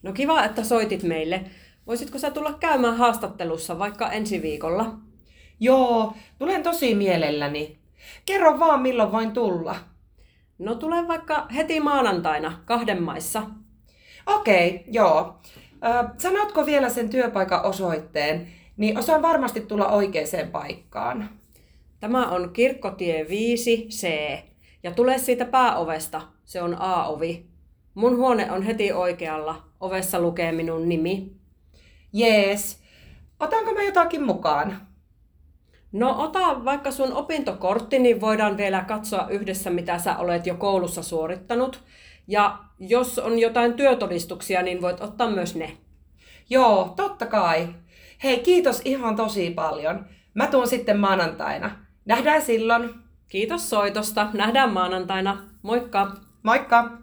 No kiva, että soitit meille. Voisitko sä tulla käymään haastattelussa vaikka ensi viikolla? Joo, tulen tosi mielelläni. Kerro vaan milloin voin tulla. No tule vaikka heti maanantaina 2 maissa. Okei, joo. Sanotko vielä sen työpaikan osoitteen, niin osaan varmasti tulla oikeaan paikkaan. Tämä on Kirkkotie 5C ja tule siitä pääovesta. Se on A-ovi. Mun huone on heti oikealla. Ovessa lukee minun nimi. Jees. Otanko mä jotakin mukaan? No ota vaikka sun opintokortti, niin voidaan vielä katsoa yhdessä, mitä sä olet jo koulussa suorittanut. Ja jos on jotain työtodistuksia, niin voit ottaa myös ne. Joo, totta kai. Hei, kiitos ihan tosi paljon. Mä tuun sitten maanantaina. Nähdään silloin. Kiitos soitosta. Nähdään maanantaina. Moikka! Moikka!